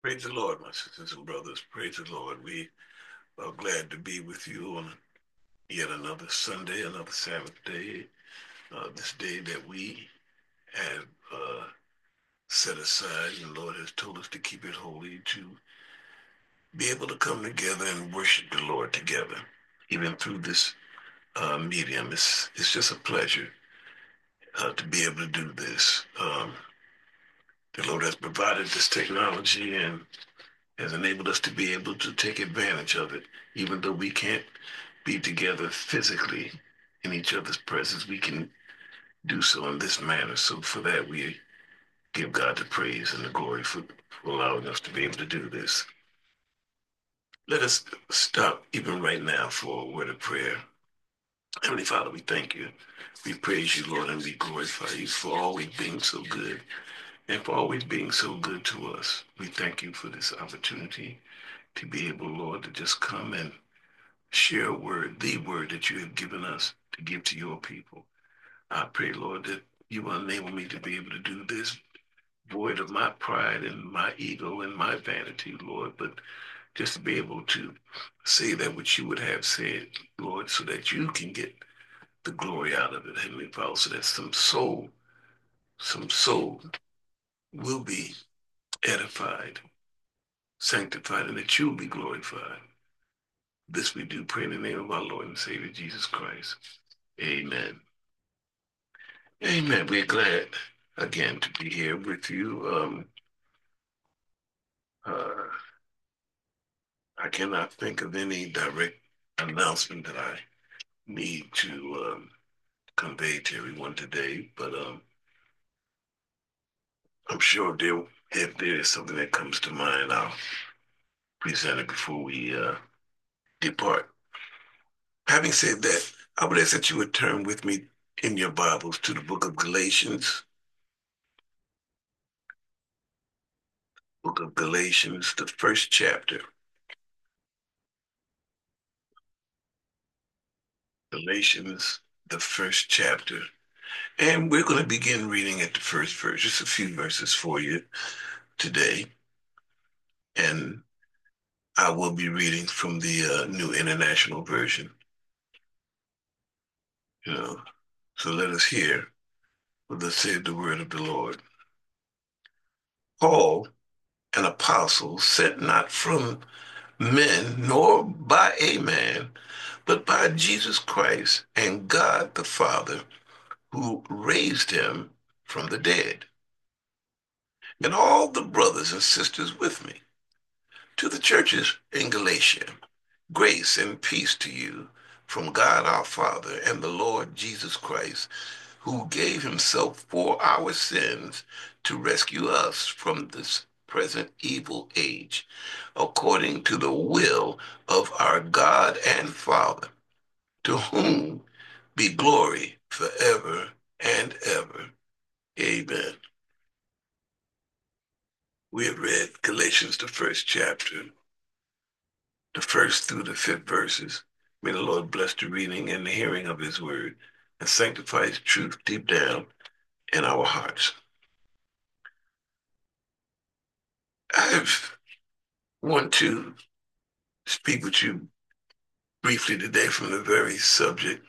Praise the Lord, my sisters and brothers. Praise the Lord. We are glad to be with you on yet another Sunday, another Sabbath day, this day that we have set aside, and the Lord has told us to keep it holy, to be able to come together and worship the Lord together, even through this medium. It's just a pleasure to be able to do this. The Lord has provided this technology and has enabled us to be able to take advantage of it, even though we can't be together physically in each other's presence. We can do so in this manner. So for that, we give God the praise and the glory for allowing us to be able to do this. Let us stop even right now for a word of prayer. Heavenly Father, we thank you. We praise you, Lord, and we glorify you for always being so good and for always being so good to us. We thank you for this opportunity to be able, Lord, to just come and share a word, the word that you have given us to give to your people. I pray, Lord, that you will enable me to be able to do this void of my pride and my ego and my vanity, Lord, but just to be able to say that which you would have said, Lord, so that you can get the glory out of it, Heavenly Father, so that some soul will be edified, sanctified, and that you will be glorified. This we do pray in the name of our Lord and Savior Jesus Christ. Amen. Amen. We're glad again to be here with you. Uh, I cannot think of any direct announcement that I need to convey to everyone today, but I'm sure if there is something that comes to mind, I'll present it before we depart. Having said that, I would ask that you would turn with me in your Bibles to the book of Galatians, the first chapter. Galatians, the first chapter. And we're going to begin reading at the first verse, just a few verses for you today. And I will be reading from the New International Version. You know, so let us hear what thus saith the word of the Lord. Paul, an apostle, sent not from men, nor by a man, but by Jesus Christ and God the Father, who raised him from the dead, and all the brothers and sisters with me, to the churches in Galatia. Grace and peace to you from God our Father and the Lord Jesus Christ, who gave himself for our sins to rescue us from this present evil age, according to the will of our God and Father, to whom be glory forever and ever. Amen. We have read Galatians, the first chapter, the first through the fifth verses. May the Lord bless the reading and the hearing of his word and sanctify his truth deep down in our hearts. I want to speak with you briefly today from the very subject.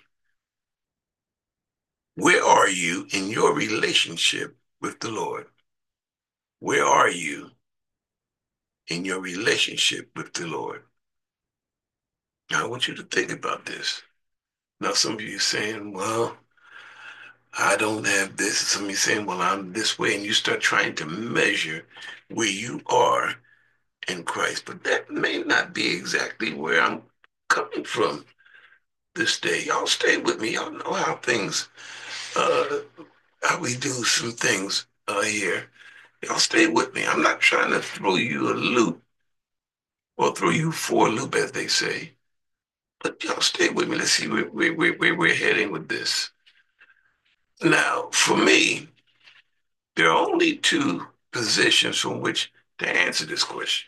Where are you in your relationship with the Lord? Where are you in your relationship with the Lord? Now, I want you to think about this. Now, some of you are saying, well, I don't have this. Some of you saying, well, I'm this way. And you start trying to measure where you are in Christ. But that may not be exactly where I'm coming from this day. Y'all stay with me. Y'all know uh, how we do some things here. Y'all stay with me. I'm not trying to throw you a loop or throw you for a loop, as they say. But y'all stay with me. Let's see where we're heading with this. Now, for me, there are only two positions from which to answer this question.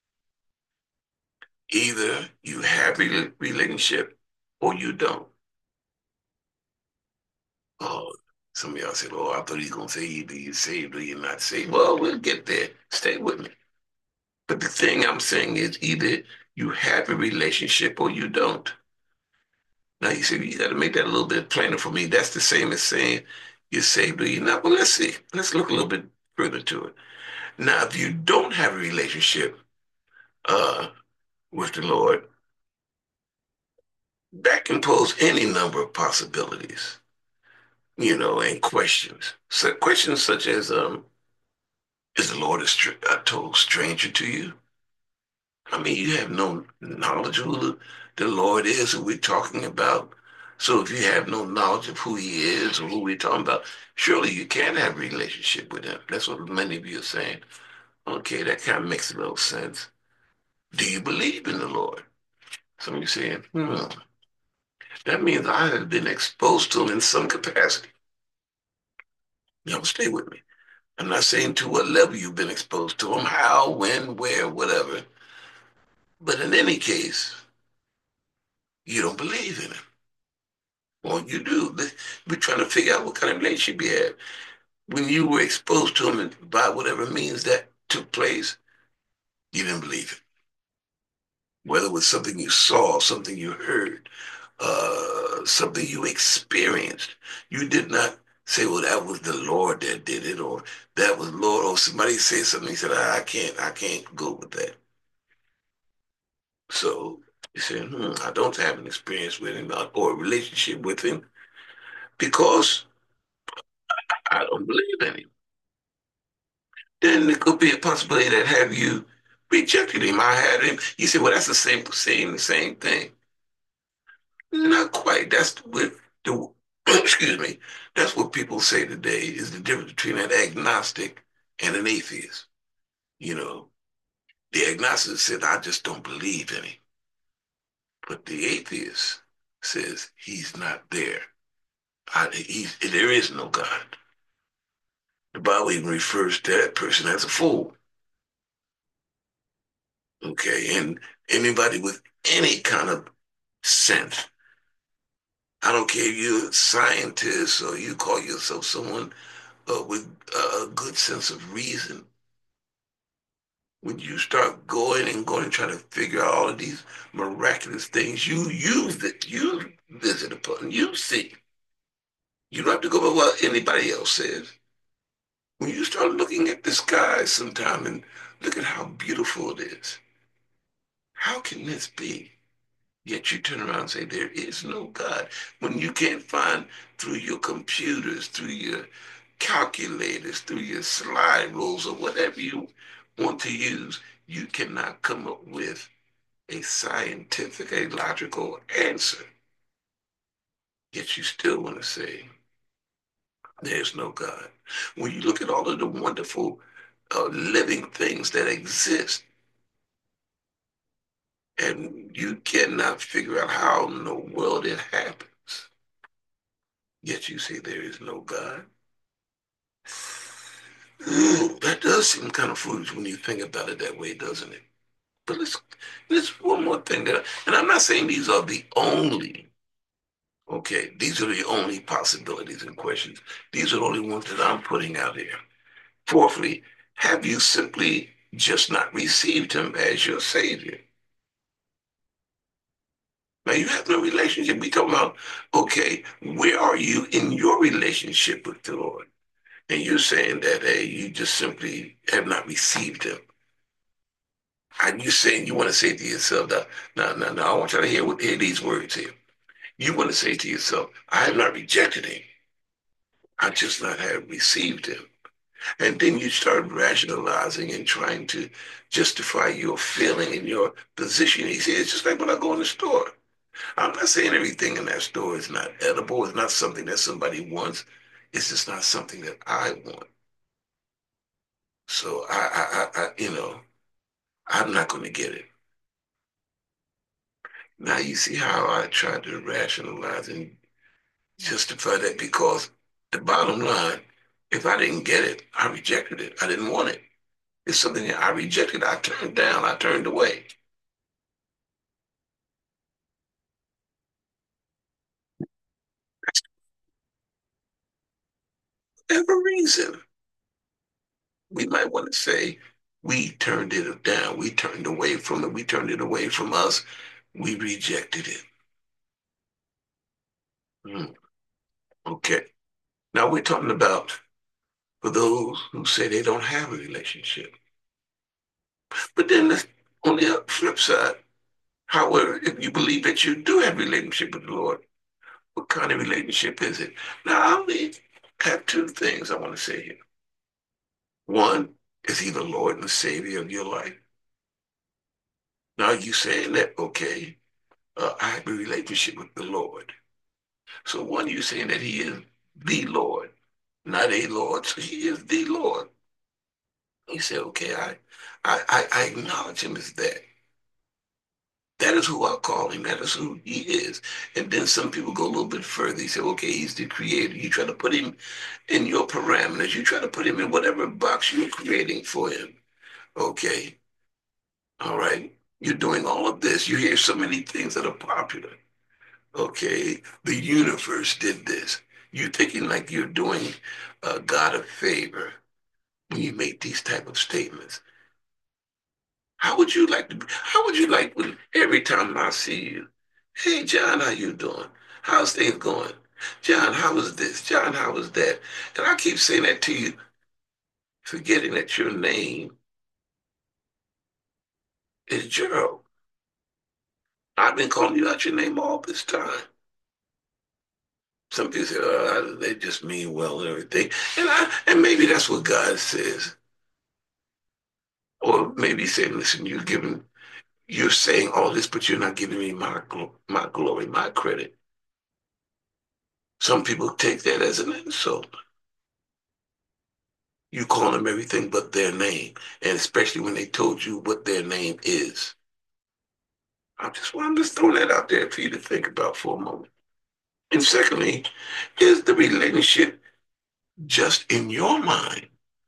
Either you have a relationship or you don't. Oh, some of y'all said, oh, I thought he was going to say either you're saved or you're not saved. Well, we'll get there. Stay with me. But the thing I'm saying is either you have a relationship or you don't. Now you say you got to make that a little bit plainer for me. That's the same as saying you're saved or you're not. Well, let's see. Let's look a little bit further to it. Now, if you don't have a relationship uh, with the Lord, that can pose any number of possibilities, and questions. So questions such as, is the Lord a total stranger to you? I mean, you have no knowledge of who the Lord is, who we're talking about. So if you have no knowledge of who he is or who we're talking about, surely you can have a relationship with him. That's what many of you are saying. Okay, that kind of makes a little sense. Do you believe in the Lord? Some of you saying, that means I have been exposed to him in some capacity. Now, stay with me. I'm not saying to what level you've been exposed to him, how, when, where, whatever. But in any case, you don't believe in him. Well, you do. We're trying to figure out what kind of relationship you have. When you were exposed to him by whatever means that took place, you didn't believe it. Whether it was something you saw, something you heard, something you experienced, you did not say, well, that was the Lord that did it, or that was Lord, or somebody said something, he said, I can't go with that. So you said, I don't have an experience with him or a relationship with him because I don't believe in him. Then it could be a possibility that have you rejected him. I had him. You say, well, that's the same thing. Not quite. That's what the excuse me. That's what people say today is the difference between an agnostic and an atheist. You know, the agnostic said, I just don't believe in him. But the atheist says he's not there. There is no God. The Bible even refers to that person as a fool. Okay, and anybody with any kind of sense, I don't care if you're a scientist or you call yourself someone with a good sense of reason, when you start going and trying to figure out all of these miraculous things, you use that you visit upon, you see. You don't have to go by what anybody else says. When you start looking at the sky sometime and look at how beautiful it is, how can this be? Yet you turn around and say, there is no God. When you can't find through your computers, through your calculators, through your slide rules, or whatever you want to use, you cannot come up with a scientific, a logical answer. Yet you still want to say, there's no God. When you look at all of the wonderful living things that exist, and you cannot figure out how in the world it happens, yet you say there is no God. That does seem kind of foolish when you think about it that way, doesn't it? But let's one more thing and I'm not saying these are the only, okay, these are the only possibilities and questions. These are the only ones that I'm putting out here. Fourthly, have you simply just not received him as your savior? Now you have no relationship. We talking about, okay, where are you in your relationship with the Lord? And you're saying that, hey, you just simply have not received him. And you saying you want to say to yourself, now, I want you to hear these words here. You want to say to yourself, I have not rejected him. I just not have received him. And then you start rationalizing and trying to justify your feeling and your position. He said, it's just like when I go in the store. I'm not saying everything in that store is not edible. It's not something that somebody wants. It's just not something that I want. So I'm not going to get it. Now you see how I tried to rationalize and justify that because the bottom line, if I didn't get it, I rejected it. I didn't want it. It's something that I rejected. I turned down. I turned away. Whatever reason, we might want to say, We turned it down. We turned away from it. We turned it away from us. We rejected it. Mm, okay. Now we're talking about for those who say they don't have a relationship. But then on the flip side, however, if you believe that you do have a relationship with the Lord, what kind of relationship is it? Now, I only have two things I want to say here. One, is he the Lord and the Savior of your life? Now, you saying that, okay, I have a relationship with the Lord. So one, you saying that he is the Lord, not a Lord, so he is the Lord. He said, okay, I acknowledge him as that. That is who I call him. That is who he is. And then some people go a little bit further. He said, okay, he's the creator. You try to put him in your parameters. You try to put him in whatever box you're creating for him. Okay. All right. You're doing all of this. You hear so many things that are popular. Okay. The universe did this. You're thinking like you're doing God a favor when you make these type of statements. How would you like when every time I see you, hey John, how you doing? How's things going? John, how was this? John, how was that? And I keep saying that to you, forgetting that your name is Gerald. I've been calling you out your name all this time. Some people say, oh, they just mean well and everything. And maybe that's what God says. Or maybe he's saying, listen, you're saying all this, but you're not giving me my glory, my credit. Some people take that as an insult. You call them everything but their name, and especially when they told you what their name is. I'm just throwing that out there for you to think about for a moment. And secondly, is the relationship just in your mind?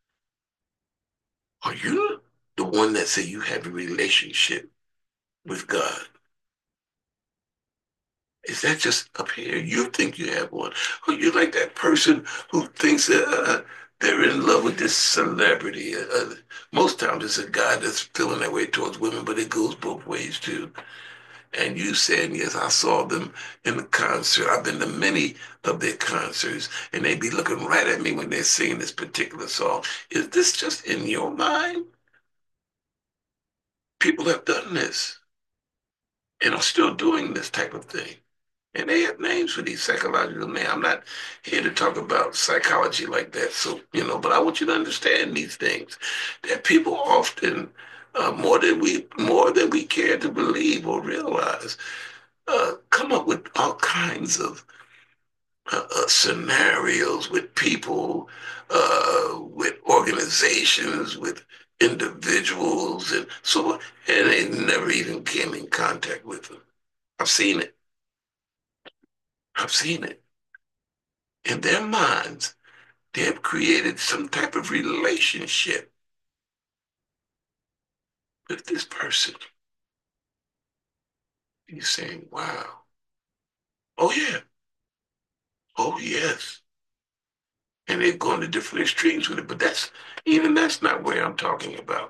Are you the one that say you have a relationship with God? Is that just up here? You think you have one? Or you like that person who thinks they're in love with this celebrity? Most times it's a guy that's feeling that way towards women, but it goes both ways too. And you said, yes, I saw them in the concert. I've been to many of their concerts, and they be looking right at me when they're singing this particular song. Is this just in your mind? People have done this and are still doing this type of thing. And they have names for these psychological names. I'm not here to talk about psychology like that. So, but I want you to understand these things that people often, more than we care to believe or realize, come up with all kinds of scenarios with people, with organizations, with individuals, and so, and they never even came in contact with them. I've seen it. I've seen it. In their minds, they have created some type of relationship with this person. You're saying, wow. Oh, yeah. Oh, yes. And they've gone to different extremes with it, but that's not where I'm talking about.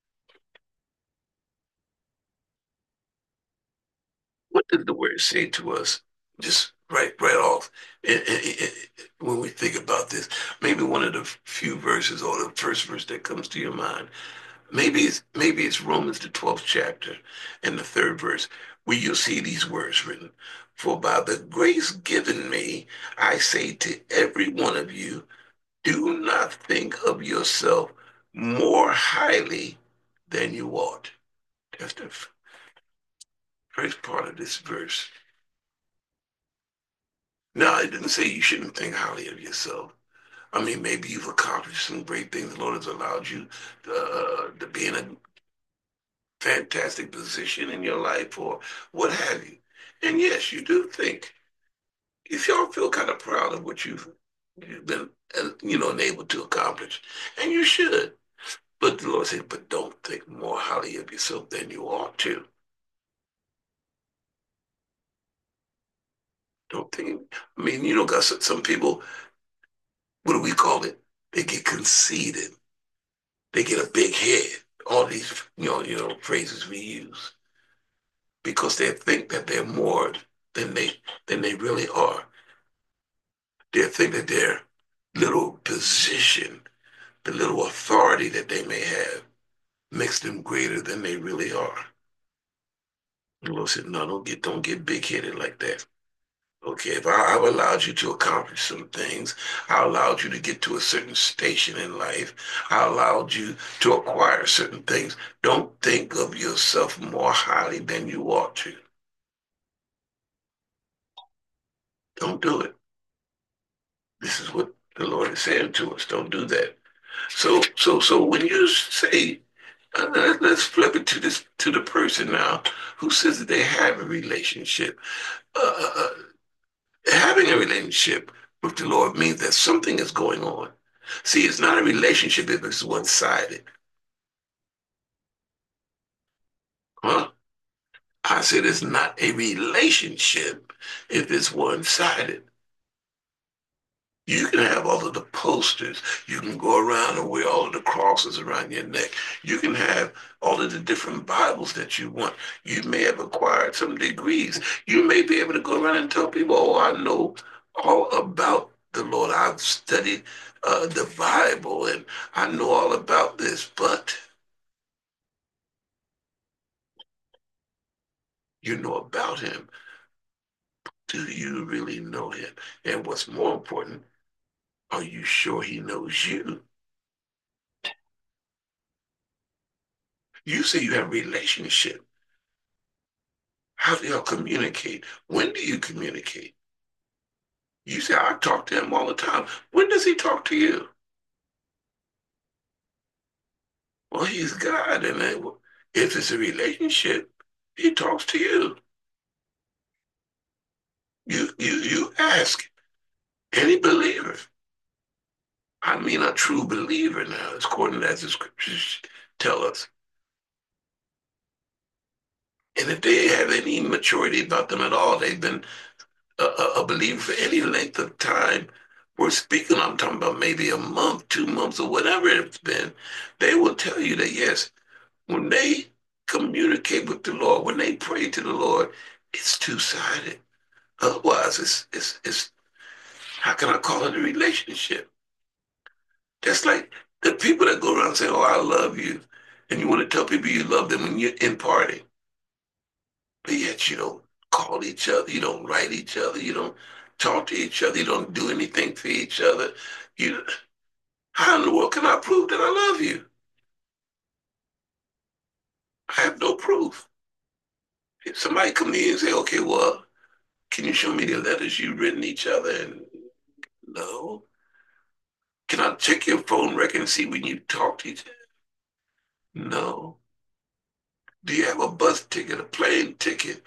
What did the word say to us? Just right off. When we think about this, maybe one of the few verses or the first verse that comes to your mind. Maybe it's Romans the 12th chapter and the third verse where you'll see these words written. For by the grace given me, I say to every one of you, do not think of yourself more highly than you ought. That's the first part of this verse. Now, it didn't say you shouldn't think highly of yourself. I mean, maybe you've accomplished some great things. The Lord has allowed you to be in a fantastic position in your life or what have you. And yes, you do think if y'all feel kind of proud of what you've been, enabled to accomplish, and you should. But the Lord said, but don't think more highly of yourself than you ought to. Don't think. I mean, God, some people. What do we call it? They get conceited. They get a big head. all these phrases we use because they think that they're more than they really are. They think that their little position, the little authority that they may have, makes them greater than they really are. The Lord said, no, don't get big headed like that. Okay, if I've allowed you to accomplish some things, I allowed you to get to a certain station in life, I allowed you to acquire certain things. Don't think of yourself more highly than you ought to. Don't do it. This is what the Lord is saying to us. Don't do that. So when you say, let's flip it to the person now who says that they have a relationship. Having a relationship with the Lord means that something is going on. See, it's not a relationship if it's one-sided. Huh? I said it's not a relationship if it's one-sided. You can have all of the posters. You can go around and wear all of the crosses around your neck. You can have all of the different Bibles that you want. You may have acquired some degrees. You may be able to go around and tell people, oh, I know all about the Lord. I've studied the Bible and I know all about this. But you know about him. Do you really know him? And what's more important, are you sure he knows you? You say you have a relationship. How do y'all communicate? When do you communicate? You say, I talk to him all the time. When does he talk to you? Well, he's God, and if it's a relationship, he talks to you. You ask any believer. I mean, a true believer now, according as the scriptures tell us. And if they have any maturity about them at all, they've been a believer for any length of time. We're speaking, I'm talking about maybe a month, 2 months, or whatever it's been. They will tell you that, yes, when they communicate with the Lord, when they pray to the Lord, it's two-sided. Otherwise, it's how can I call it a relationship? That's like the people that go around saying, "Oh, I love you," and you want to tell people you love them when you're in party, but yet you don't call each other, you don't write each other, you don't talk to each other, you don't do anything for each other. You, how in the world can I prove that I love you? I have no proof. If somebody come to you and say, "Okay, well, can you show me the letters you've written each other?" And no. Can I check your phone record and see when you talk to each other? No. Do you have a bus ticket, a plane ticket,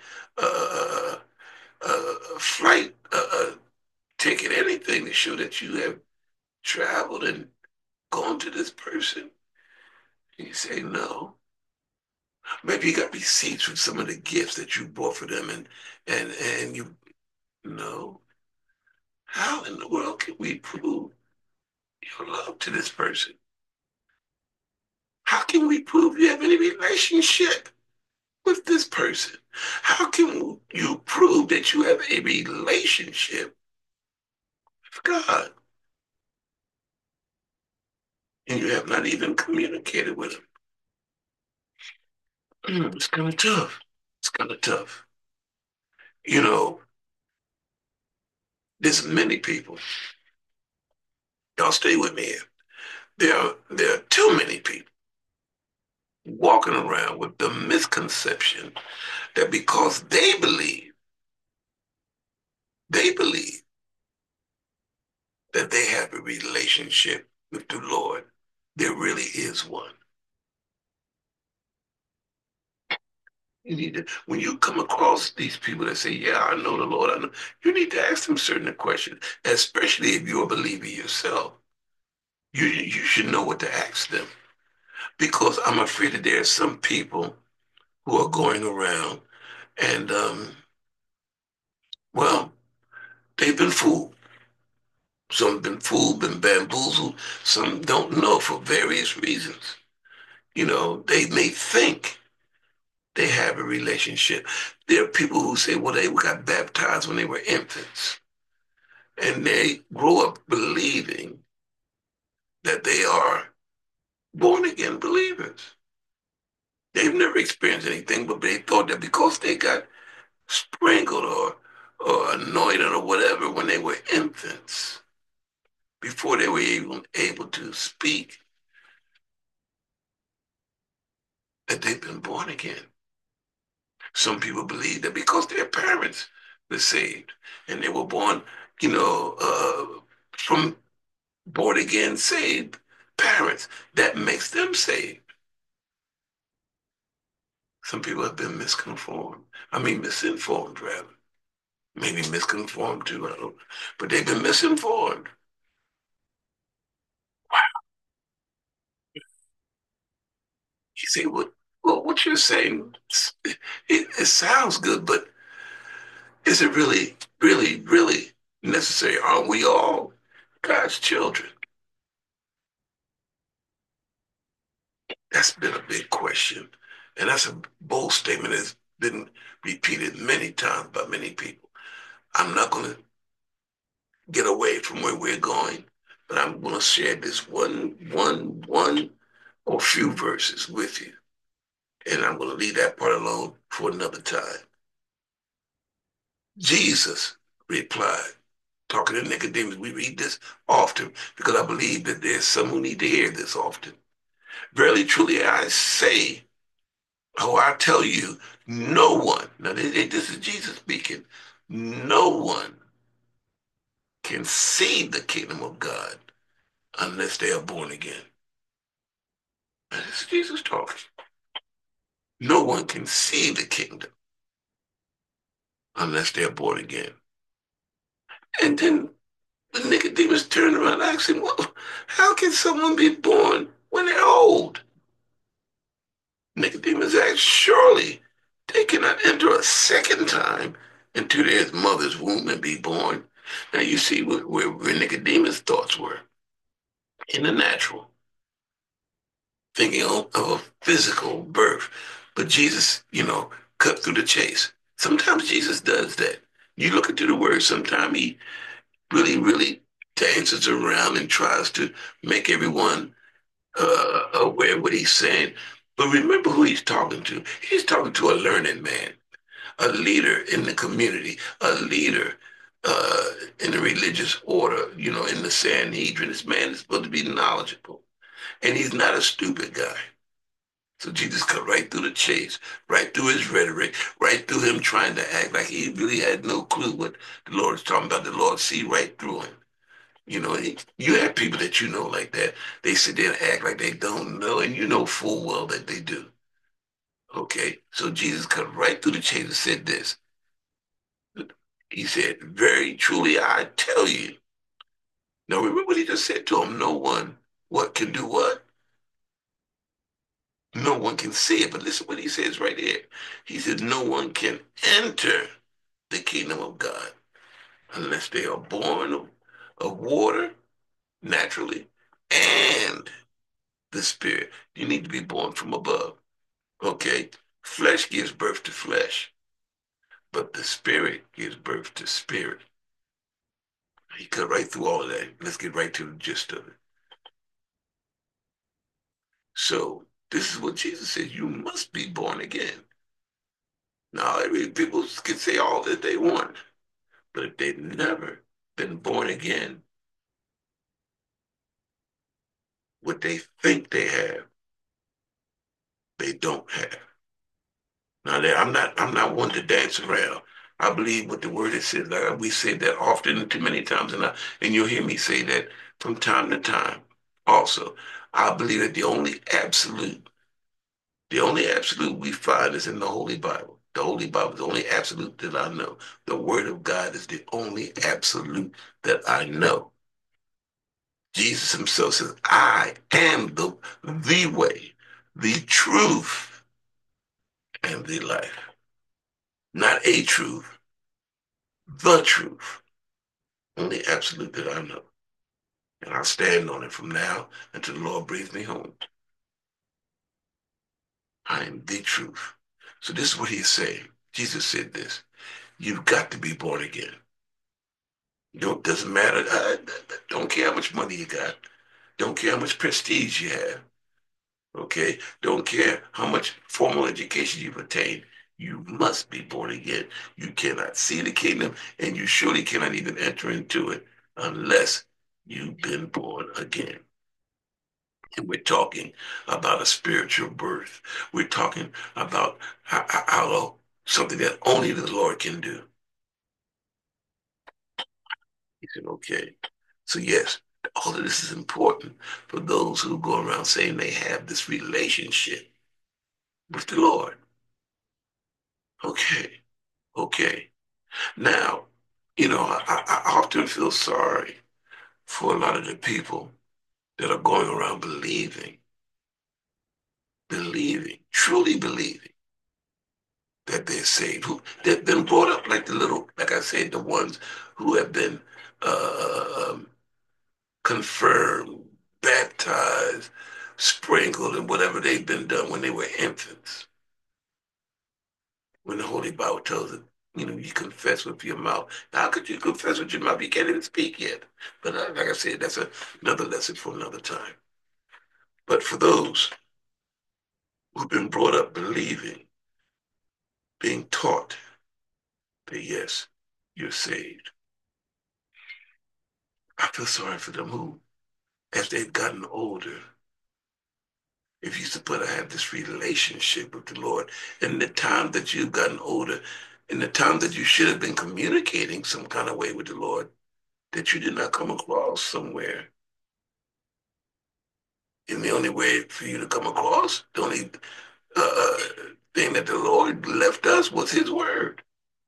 a flight ticket, anything to show that you have traveled and gone to this person? And you say no. Maybe you got receipts from some of the gifts that you bought for them, and you know. How in the world can we prove your love to this person? How can we prove you have any relationship with this person? How can you prove that you have a relationship with God and you have not even communicated with him? It's kind of tough. It's kind of tough. You know, there's many people. Y'all stay with me here. There are too many people walking around with the misconception that because they believe that they have a relationship with the Lord, there really is one. You need to, when you come across these people that say, "Yeah, I know the Lord," I know, you need to ask them certain questions, especially if you're a believer yourself. You should know what to ask them because I'm afraid that there are some people who are going around and, well, they've been fooled. Some have been fooled, been bamboozled. Some don't know for various reasons. They may think they have a relationship. There are people who say, well, they got baptized when they were infants, and they grow up believing that they are born again believers. They've never experienced anything, but they thought that because they got sprinkled or anointed or whatever when they were infants, before they were even able to speak, that they've been born again. Some people believe that because their parents were saved and they were born, from born again saved parents, that makes them saved. Some people have been misconformed. I mean, misinformed, rather. Maybe misconformed too, I don't know. But they've been misinformed. You say, what you're saying, it sounds good, but is it really, really, really necessary? Are we all God's children? That's been a big question. And that's a bold statement that's been repeated many times by many people. I'm not going to get away from where we're going, but I'm going to share this one or few verses with you. And I'm going to leave that part alone for another time. Jesus replied, talking to Nicodemus, we read this often because I believe that there's some who need to hear this often. Verily, truly, I say, I tell you, no one, now this is Jesus speaking, no one can see the kingdom of God unless they are born again. And this is Jesus talking. No one can see the kingdom unless they're born again. And then Nicodemus turned around and asked him, well, how can someone be born when they're old? Nicodemus asked, surely they cannot enter a second time into their mother's womb and be born. Now you see where Nicodemus' thoughts were in the natural, thinking of a physical birth. But Jesus, cut through the chase. Sometimes Jesus does that. You look into the word, sometimes he really, really dances around and tries to make everyone aware of what he's saying. But remember who he's talking to. He's talking to a learned man, a leader in the community, a leader uh, in the religious order, in the Sanhedrin. This man is supposed to be knowledgeable. And he's not a stupid guy. So Jesus cut right through the chase, right through his rhetoric, right through him trying to act like he really had no clue what the Lord is talking about. The Lord see right through him. You have people that like that. They sit there and act like they don't know, and you know full well that they do. Okay? So Jesus cut right through the chase and said this. He said, very truly I tell you. Now remember what he just said to him. No one what can do what? No one can see it. But listen what he says right here. He said, no one can enter the kingdom of God unless they are born of water naturally and the spirit. You need to be born from above. Okay? Flesh gives birth to flesh, but the spirit gives birth to spirit. He cut right through all of that. Let's get right to the gist of it. So this is what Jesus said. You must be born again. Now, people can say all that they want, but if they've never been born again, what they think they have, they don't have. Now, I'm not one to dance around. I believe what the word it says. Like we say that often, too many times, and you'll hear me say that from time to time. Also, I believe that the only absolute we find is in the Holy Bible. The Holy Bible is the only absolute that I know. The Word of God is the only absolute that I know. Jesus himself says, I am the way, the truth, and the life. Not a truth, the truth. Only absolute that I know. And I'll stand on it from now until the Lord brings me home. I am the truth. So this is what he's saying. Jesus said this. You've got to be born again. Doesn't matter. Don't care how much money you got. Don't care how much prestige you have. Okay? Don't care how much formal education you've attained. You must be born again. You cannot see the kingdom, and you surely cannot even enter into it unless you've been born again. And we're talking about a spiritual birth. We're talking about something that only the Lord can do. He said, okay. So, yes, all of this is important for those who go around saying they have this relationship with the Lord. Okay, okay. Now, I often feel sorry for a lot of the people that are going around truly believing that they're saved, who they've been brought up like like I said, the ones who have been confirmed, baptized, sprinkled, and whatever they've been done when they were infants. When the Holy Bible tells it, you confess with your mouth. How could you confess with your mouth? You can't even speak yet. But like I said, that's another lesson for another time. But for those who've been brought up believing, being taught that yes, you're saved, I feel sorry for them who, as they've gotten older, if you're supposed to have this relationship with the Lord, and the time that you've gotten older, and the time that you should have been communicating some kind of way with the Lord, that you did not come across somewhere. And the only way for you to come across, the only uh, thing that the Lord left us was His Word.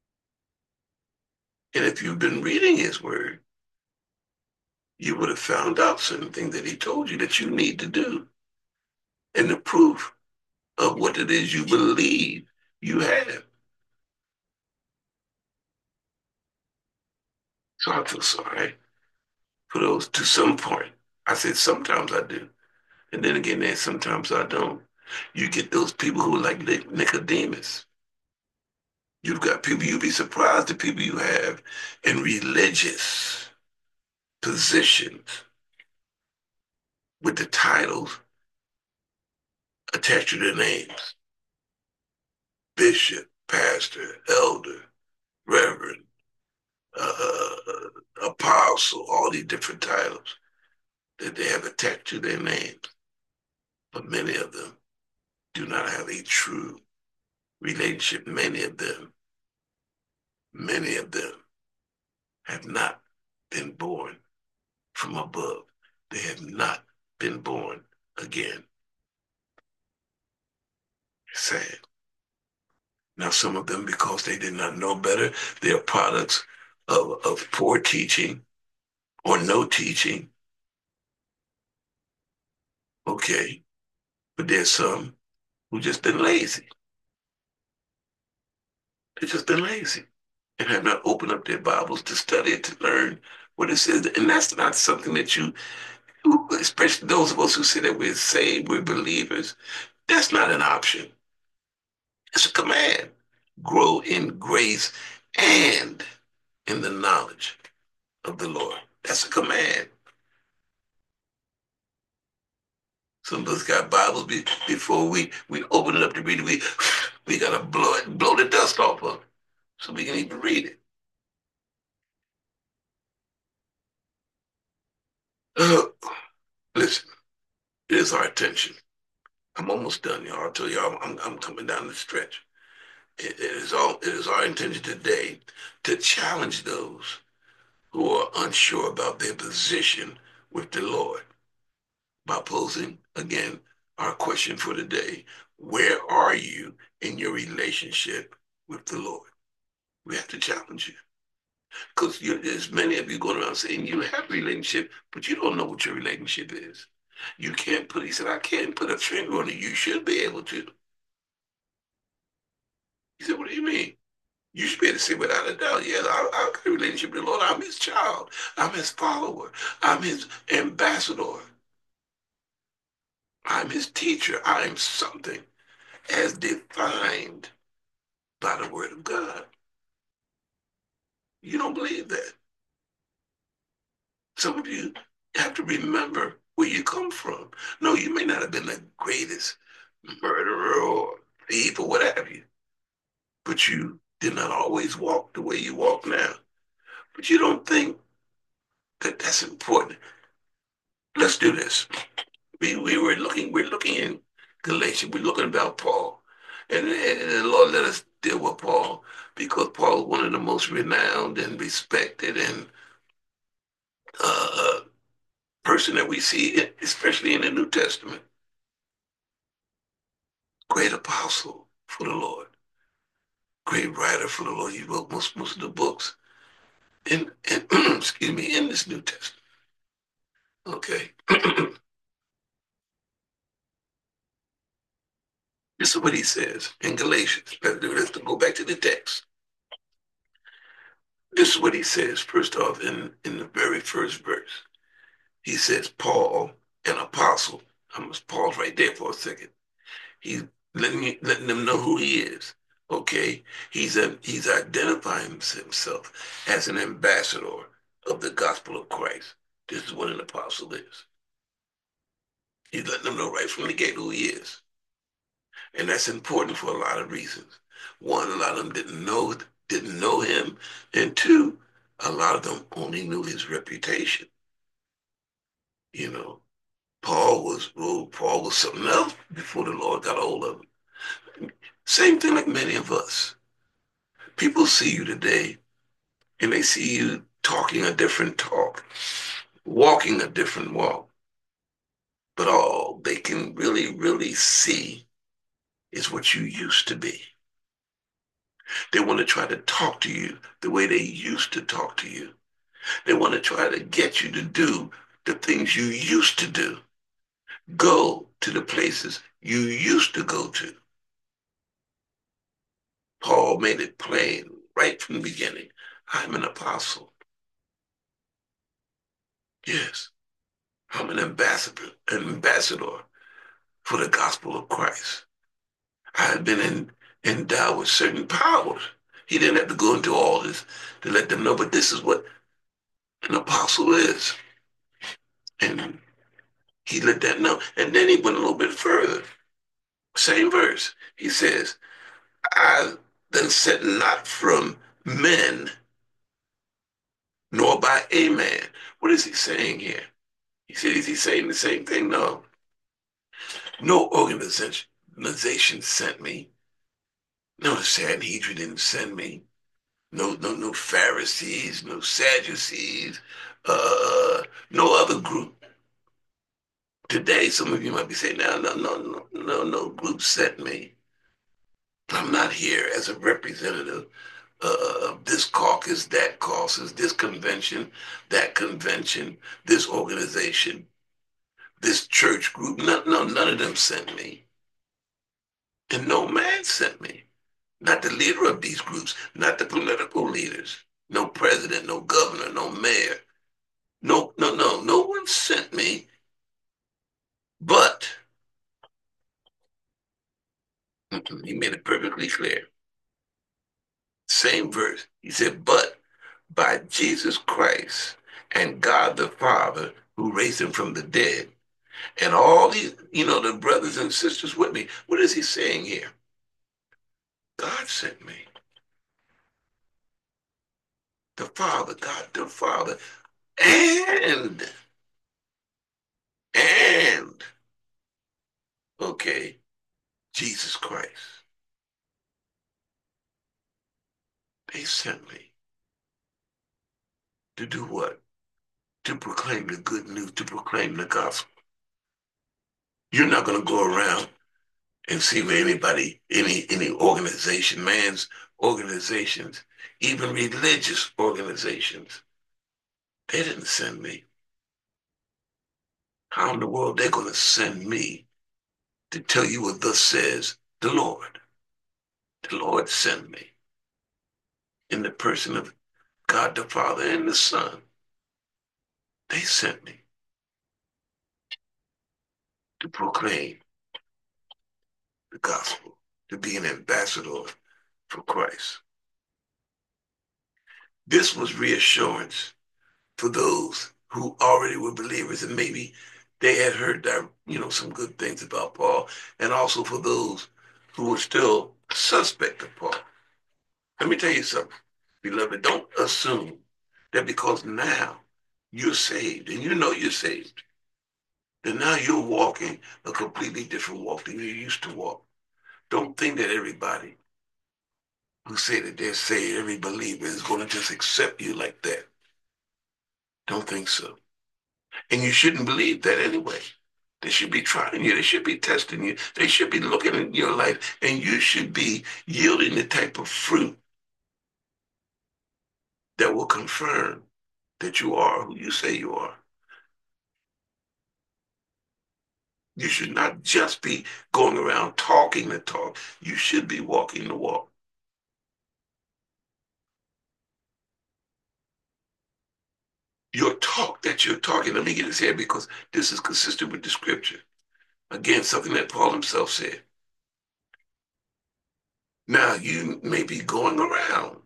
And if you've been reading His Word, you would have found out certain things that He told you that you need to do. And the proof of what it is you believe you have. So I feel sorry for those to some point. I said sometimes I do. And then again, there's sometimes I don't. You get those people who are like Nicodemus. You've got people, you'd be surprised the people you have in religious positions with the titles attached to their names. Bishop, pastor, elder, reverend, apostle, all these different titles that they have attached to their names. But many of them do not have a true relationship. Many of them have not been born from above. They have not been born again. Sad. Now, some of them, because they did not know better, they are products of poor teaching or no teaching. Okay. But there's some who just been lazy. They've just been lazy and have not opened up their Bibles to study it, to learn what it says. And that's not something that especially those of us who say that we're saved, we're believers, that's not an option. It's a command. Grow in grace and in the knowledge of the Lord. That's a command. Some of us got Bibles before we open it up to read it. We gotta blow the dust off of it so we can even read it. Uh, Listen, it is our attention. I'm almost done, y'all. I'll tell y'all I'm coming down the stretch. It is our intention today to challenge those who are unsure about their position with the Lord by posing again our question for the day. Where are you in your relationship with the Lord? We have to challenge you. Because there's many of you going around saying you have a relationship, but you don't know what your relationship is. You can't he said, I can't put a finger on it. You should be able to. He said, what do you mean? You should be able to say without a doubt, yeah, I got a relationship with the Lord. I'm His child. I'm His follower. I'm His ambassador. I'm His teacher. I'm something. as defined by the word of God. You don't believe that. Some of you have to remember where you come from. No, you may not have been the greatest murderer or thief or what have you, but you did not always walk the way you walk now. But you don't think that that's important. Let's do this. We're looking in Galatians, we're looking about Paul. And the Lord let us deal with Paul because Paul is one of the most renowned and respected and uh, person that we see, especially in the New Testament. Great apostle for the Lord, great writer for the Lord. He wrote most of the books in excuse me, in this New Testament. Okay. This is what he says in Galatians. Let's go back to the text. This is what he says, first off, in the very first verse. He says, Paul, an apostle. I'm going to pause right there for a second. He's letting them know who he is. Okay? He's identifying himself as an ambassador of the gospel of Christ. This is what an apostle is. He's letting them know right from the gate who he is. And that's important for a lot of reasons. One, a lot of them didn't know him, and two, a lot of them only knew his reputation. You know, Paul was something else before the Lord got a hold of him. Same thing like many of us. People see you today and they see you talking a different talk, walking a different walk. But all they can really see is what you used to be. They want to try to talk to you the way they used to talk to you. They want to try to get you to do the things you used to do. Go to the places you used to go to. Paul made it plain right from the beginning. I'm an apostle. Yes, I'm an ambassador for the gospel of Christ. I had been endowed with certain powers. He didn't have to go into all this to let them know, but this is what an apostle is. And he let that know. And then he went a little bit further. Same verse. He says, I then said not from men, nor by a man. What is he saying here? He said, is he saying the same thing? No. No organization sent me. No, the Sanhedrin didn't send me. No Pharisees, no Sadducees, no other group. Today, some of you might be saying, no group sent me. I'm not here as a representative of this caucus, that caucus, this convention, that convention, this organization, this church group. None of them sent me. And no man sent me. Not the leader of these groups, not the political leaders, no president, no governor, no mayor. No one sent me, but he made it perfectly clear. Same verse. He said, but by Jesus Christ and God the Father who raised him from the dead. And all these, the brothers and sisters with me. What is he saying here? God sent me. The Father, God the Father, and, and, okay, Jesus Christ. They sent me to do what? To proclaim the good news, to proclaim the gospel. You're not going to go around and see where any organization, man's organizations, even religious organizations, they didn't send me. How in the world they're going to send me to tell you what thus says the Lord? The Lord sent me in the person of God the Father and the Son. They sent me to proclaim the gospel. to be an ambassador for Christ. This was reassurance for those who already were believers and maybe they had heard that, some good things about Paul, and also for those who were still suspect of Paul. Let me tell you something, beloved. Don't assume that because now you're saved and you know you're saved, that now you're walking a completely different walk than you used to walk. Don't think that everybody who say that they're saved, every believer is going to just accept you like that. Don't think so. And you shouldn't believe that anyway. They should be trying you. They should be testing you. They should be looking at your life, and you should be yielding the type of fruit that will confirm that you are who you say you are. You should not just be going around talking the talk. You should be walking the walk. Your talk that you're talking, let me get this here because this is consistent with the scripture. Again, something that Paul himself said. Now, you may be going around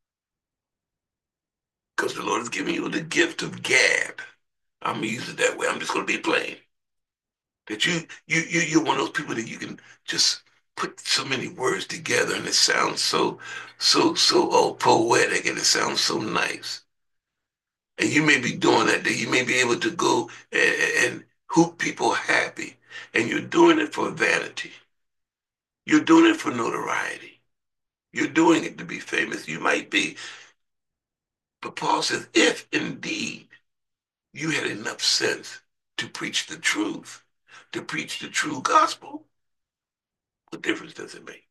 because the Lord has given you the gift of gab. I'm gonna use it that way. I'm just gonna be plain. That you're one of those people that you can just put so many words together and it sounds so poetic and it sounds so nice. And you may be doing that. That you may be able to go and hoop people happy, and you're doing it for vanity. You're doing it for notoriety. You're doing it to be famous. You might be, but Paul says, if indeed you had enough sense to preach the truth, to preach the true gospel, what difference does it make?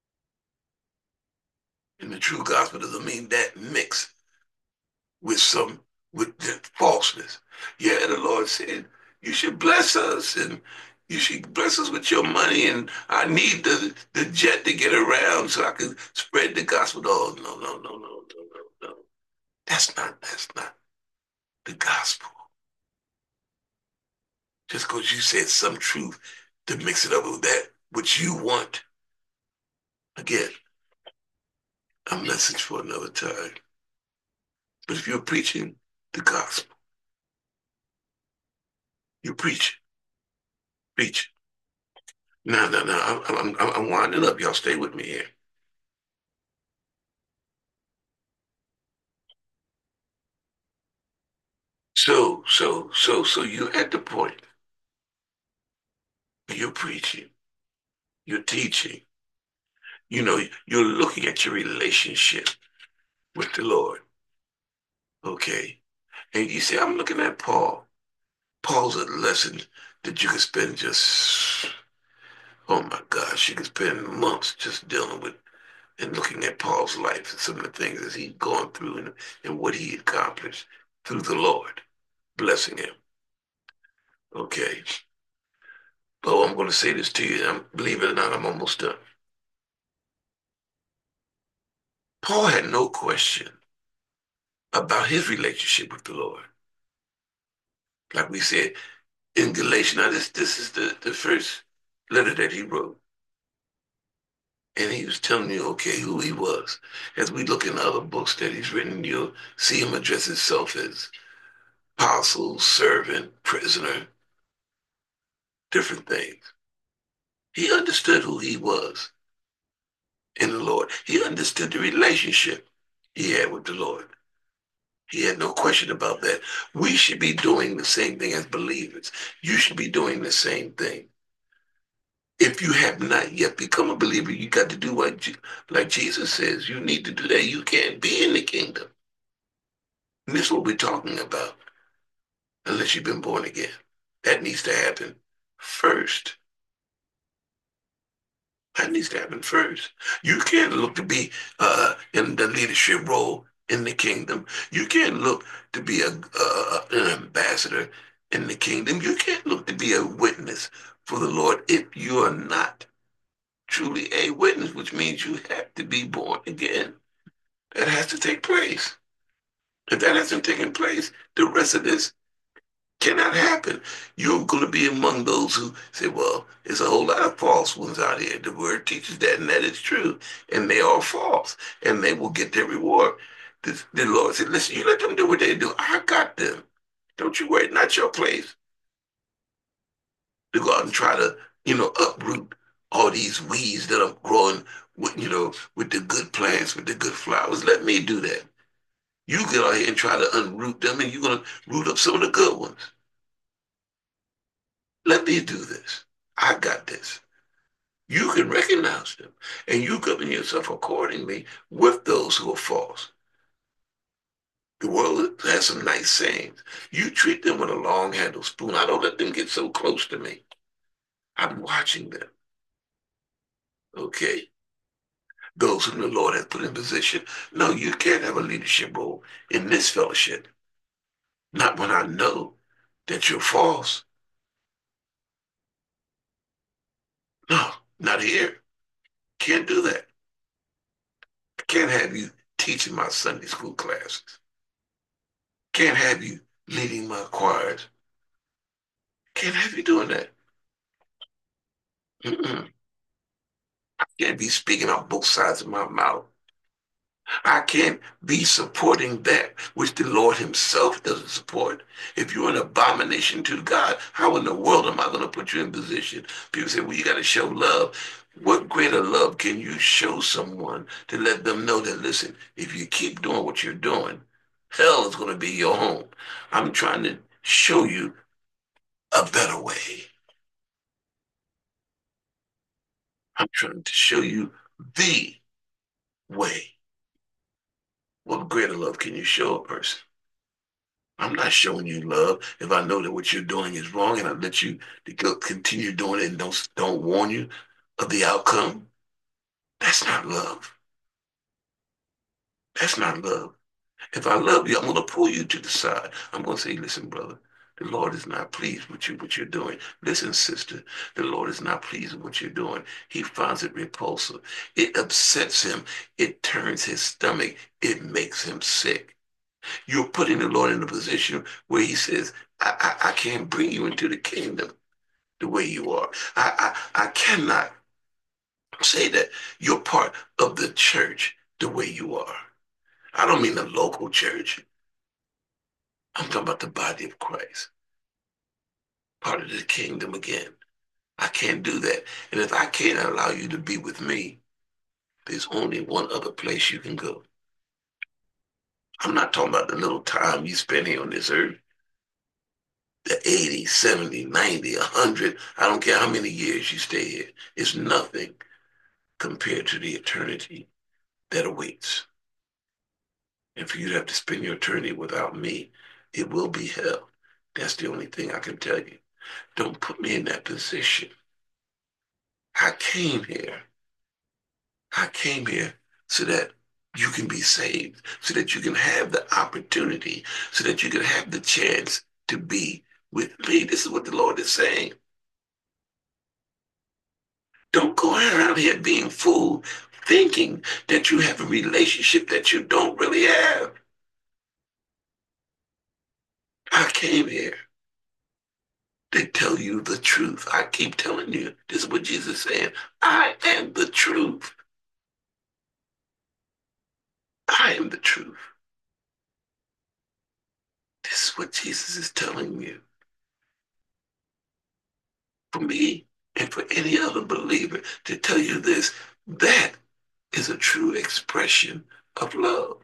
And the true gospel doesn't mean that mixed with with the falseness. Yeah, the Lord said, you should bless us and you should bless us with your money, and I need the jet to get around so I can spread the gospel. Oh, no, no, no, no, no, no, no. That's not the gospel. Just because you said some truth to mix it up with that which you want. Again, a message for another time. But if you're preaching the gospel, you preach. No, no, no. I'm winding up. Y'all stay with me here. So you're at the point where you're preaching, you're teaching, you're looking at your relationship with the Lord. Okay. And you say, I'm looking at Paul. Paul's a lesson that you could spend just, oh my gosh, you could spend months just dealing with and looking at Paul's life and some of the things that he'd gone through and what he accomplished through the Lord, blessing him. Okay. But I'm going to say this to you, and believe it or not, I'm almost done. Paul had no question about his relationship with the Lord. Like we said in Galatians, now this is the first letter that he wrote. And he was telling you, okay, who he was. As we look in other books that he's written, you'll see him address himself as apostle, servant, prisoner, different things. He understood who he was in the Lord. He understood the relationship he had with the Lord. He had no question about that. We should be doing the same thing as believers. You should be doing the same thing. If you have not yet become a believer, you got to do like Jesus says. You need to do that. You can't be in the kingdom. And this is what we're talking about, unless you've been born again. That needs to happen first. That needs to happen first. You can't look to be in the leadership role in the kingdom. You can't look to be an ambassador in the kingdom. You can't look to be a witness for the Lord if you are not truly a witness, which means you have to be born again. That has to take place. If that hasn't taken place, the rest of this Cannot happen. You're going to be among those who say, well, there's a whole lot of false ones out here. The word teaches that, and that is true. And they are false, and they will get their reward. The Lord said, listen, you let them do what they do. I got them. Don't you worry. Not your place to go out and try to, uproot all these weeds that are growing with, with the good plants, with the good flowers. Let me do that. You get out here and try to unroot them, and you're going to root up some of the good ones. Let me do this. I got this. You can recognize them, and you govern yourself accordingly with those who are false. The world has some nice sayings. You treat them with a long handled spoon. I don't let them get so close to me. I'm watching them. Okay? Those whom the Lord has put in position. No, you can't have a leadership role in this fellowship. Not when I know that you're false. No, not here. Can't do that. Can't have you teaching my Sunday school classes. Can't have you leading my choirs. Can't have you doing that. Mm-mm. I can't be speaking out both sides of my mouth. I can't be supporting that which the Lord Himself doesn't support. If you're an abomination to God, how in the world am I going to put you in position? People say, well, you got to show love. What greater love can you show someone to let them know that, listen, if you keep doing what you're doing, hell is going to be your home. I'm trying to show you a better way. I'm trying to show you the way. What greater love can you show a person? I'm not showing you love if I know that what you're doing is wrong and I let you to continue doing it and don't warn you of the outcome. That's not love. That's not love. If I love you, I'm going to pull you to the side. I'm going to say, listen, brother, the Lord is not pleased with you, what you're doing. Listen, sister, the Lord is not pleased with what you're doing. He finds it repulsive. It upsets him. It turns his stomach. It makes him sick. You're putting the Lord in a position where He says, I can't bring you into the kingdom the way you are. I cannot say that you're part of the church the way you are. I don't mean the local church. I'm talking about the body of Christ, part of the kingdom again. I can't do that. And if I can't allow you to be with me, there's only one other place you can go. I'm not talking about the little time you spend here on this earth. The 80, 70, 90, 100, I don't care how many years you stay here. It's nothing compared to the eternity that awaits. And for you to have to spend your eternity without me, it will be hell. That's the only thing I can tell you. Don't put me in that position. I came here. I came here so that you can be saved, so that you can have the opportunity, so that you can have the chance to be with me. This is what the Lord is saying. Don't go around here being fooled, thinking that you have a relationship that you don't really have. I came here to tell you the truth. I keep telling you, this is what Jesus is saying. I am the truth. I am the truth. This is what Jesus is telling you. For me and for any other believer to tell you this, that is a true expression of love.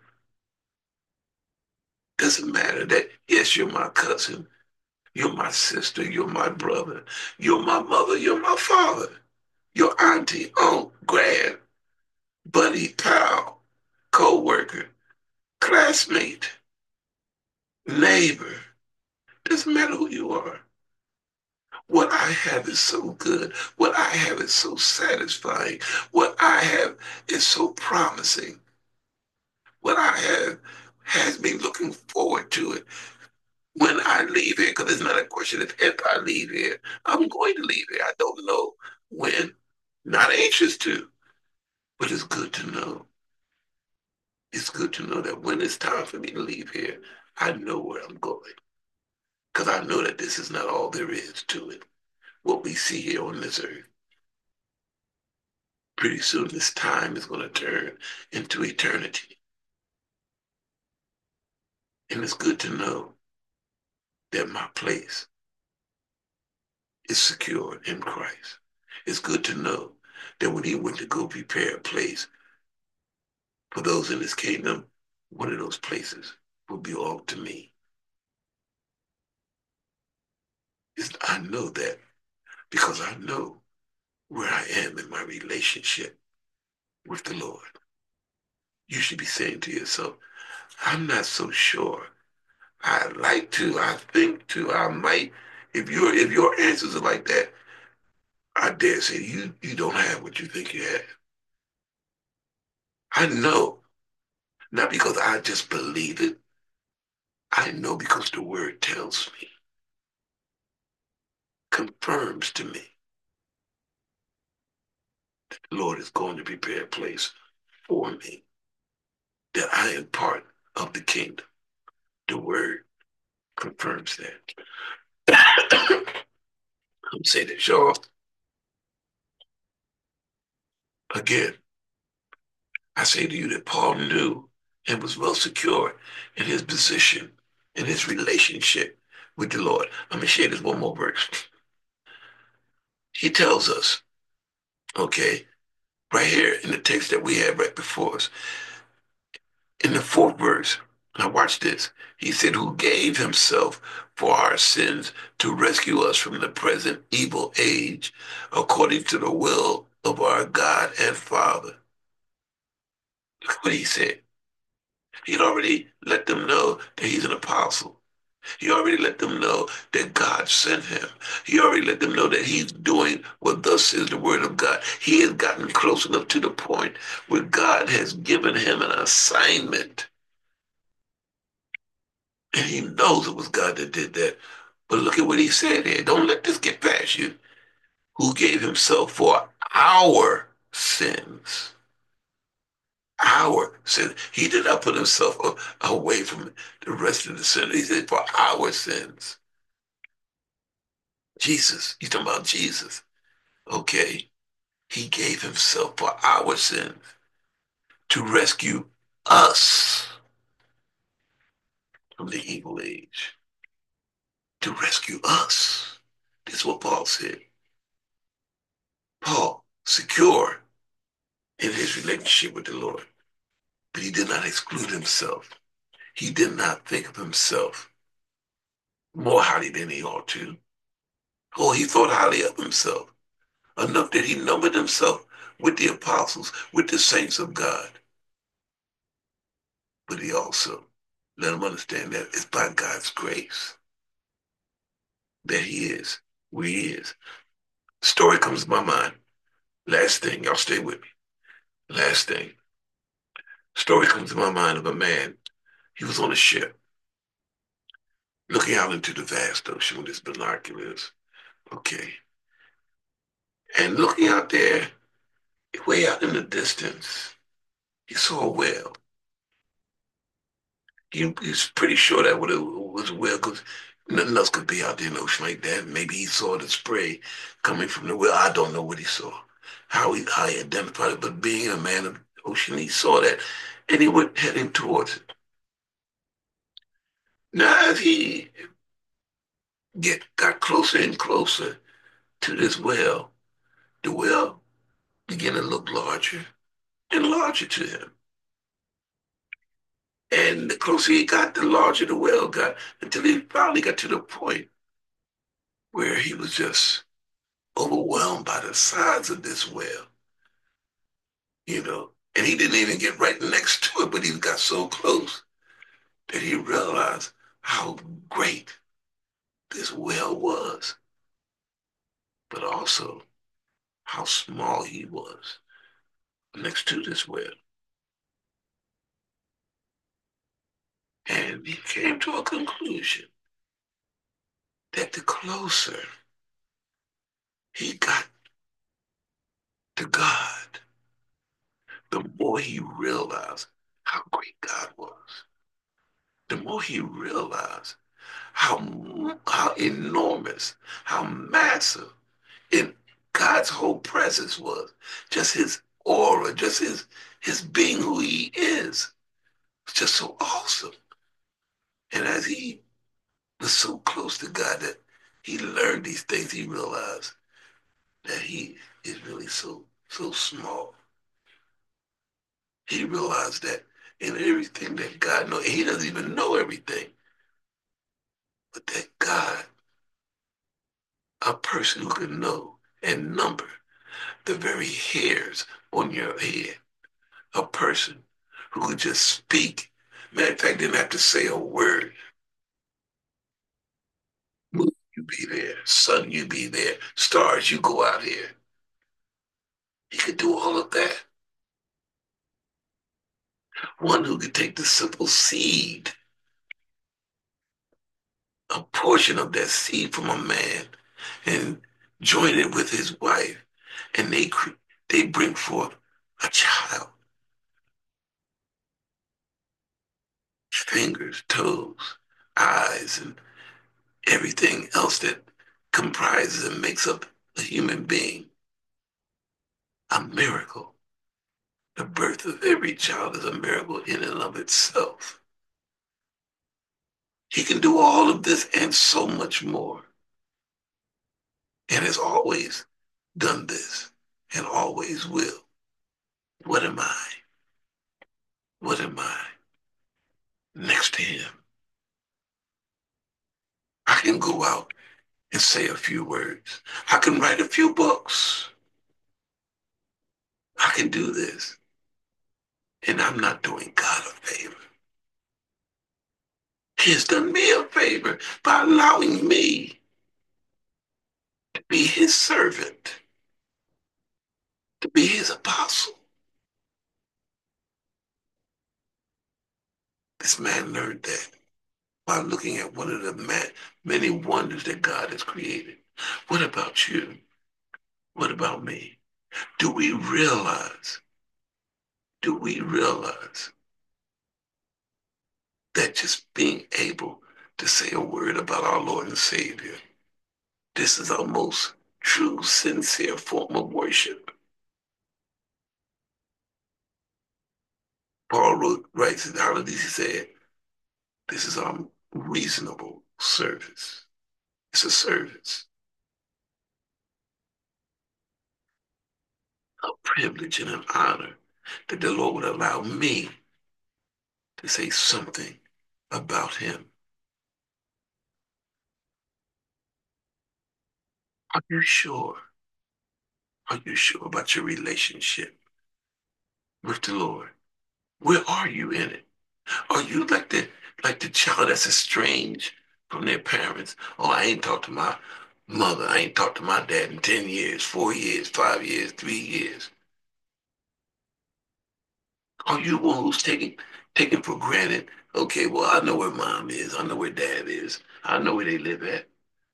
Doesn't matter that, yes, you're my cousin, you're my sister, you're my brother, you're my mother, you're my father, your auntie, aunt, grand, buddy, pal, co-worker, classmate, neighbor. Doesn't matter who you are. What I have is so good. What I have is so satisfying. What I have is so promising. What I have has me looking forward to it when I leave here, because it's not a question of if I leave here. I'm going to leave here. I don't know when. Not anxious to, but it's good to know. It's good to know that when it's time for me to leave here, I know where I'm going. Because I know that this is not all there is to it, what we see here on this earth. Pretty soon this time is going to turn into eternity. And it's good to know that my place is secure in Christ. It's good to know that when he went to go prepare a place for those in his kingdom, one of those places will belong to me. I know that because I know where I am in my relationship with the Lord. You should be saying to yourself, I'm not so sure. I like to, I think to, I might. If your answers are like that, I dare say you don't have what you think you have. I know, not because I just believe it. I know because the word tells me, confirms to me, the Lord is going to prepare a place for me, that I am part of the kingdom. The word confirms that. I'm saying that, y'all. Again, I say to you that Paul knew and was well secure in his position, in his relationship with the Lord. Let me share this one more verse. He tells us, okay, right here in the text that we have right before us, in the fourth verse. Now watch this. He said, who gave himself for our sins to rescue us from the present evil age, according to the will of our God and Father. Look what he said. He'd already let them know that he's an apostle. He already let them know that God sent him. He already let them know that he's doing what thus says the word of God. He has gotten close enough to the point where God has given him an assignment. And he knows it was God that did that. But look at what he said here. Don't let this get past you. Who gave himself for our sins. Our sins. He did not put himself away from the rest of the sinners. He said for our sins. Jesus. He's talking about Jesus. Okay. He gave himself for our sins to rescue us from the evil age. To rescue us. This is what Paul said. Paul, secure in his relationship with the Lord. But he did not exclude himself. He did not think of himself more highly than he ought to. Oh, he thought highly of himself, enough that he numbered himself with the apostles, with the saints of God. But he also let him understand that it's by God's grace that he is where he is. Story comes to my mind. Last thing, y'all stay with me. Last thing. Story comes to my mind of a man. He was on a ship looking out into the vast ocean with his binoculars. Okay. And looking out there, way out in the distance, he saw a whale. He's pretty sure that what it was a whale because nothing else could be out there in the ocean like that. Maybe he saw the spray coming from the whale. I don't know what he saw, how he identified it. But being a man of the ocean, he saw that, and he went heading towards it. Now, as he got closer and closer to this whale, the whale began to look larger and larger to him. And the closer he got, the larger the whale got, until he finally got to the point where he was just overwhelmed by the size of this whale. And he didn't even get right next to it, but he got so close that he realized how great this whale was, but also how small he was next to this whale. And he came to a conclusion that the closer he got to God, the more he realized how great God was. The more he realized how enormous, how massive in God's whole presence was. Just his aura, just his being who he is. It's just so awesome. And as he was so close to God that he learned these things, he realized that he is really so small. He realized that in everything that God knows, he doesn't even know everything, but that God, a person who can know and number the very hairs on your head, a person who could just speak. Matter of fact, didn't have to say a word. Moon, you be there. Sun, you be there. Stars, you go out here. He could do all of that. One who could take the simple seed, a portion of that seed from a man, and join it with his wife, and they bring forth a child. Fingers, toes, eyes, and everything else that comprises and makes up a human being. A miracle. The birth of every child is a miracle in and of itself. He can do all of this and so much more, and has always done this and always will. What am I? What am I next to him? I can go out and say a few words. I can write a few books. I can do this. And I'm not doing God a favor. He has done me a favor by allowing me to be his servant, to be his apostle. This man learned that by looking at one of the many wonders that God has created. What about you? What about me? Do we realize, do we realize that just being able to say a word about our Lord and Savior, this is our most true, sincere form of worship? Writes in Holiday, he said, this is our reasonable service. It's a service, a privilege and an honor that the Lord would allow me to say something about him. Are you sure? Are you sure about your relationship with the Lord? Where are you in it? Are you like the child that's estranged from their parents? Oh, I ain't talked to my mother. I ain't talked to my dad in 10 years, 4 years, 5 years, 3 years. Are you the one who's taking for granted? Okay, well, I know where mom is. I know where dad is. I know where they live at.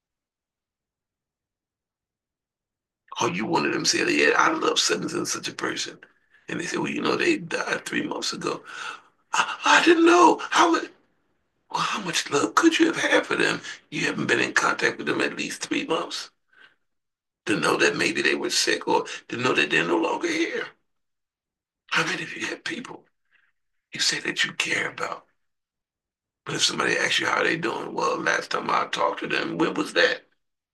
Are you one of them saying, yeah, I love such and such a person? And they say, well, they died 3 months ago. I didn't know. Well, how much love could you have had for them? You haven't been in contact with them at least 3 months to know that maybe they were sick or to know that they're no longer here. How many of you have people you say that you care about? But if somebody asks you how they doing, well, last time I talked to them, when was that?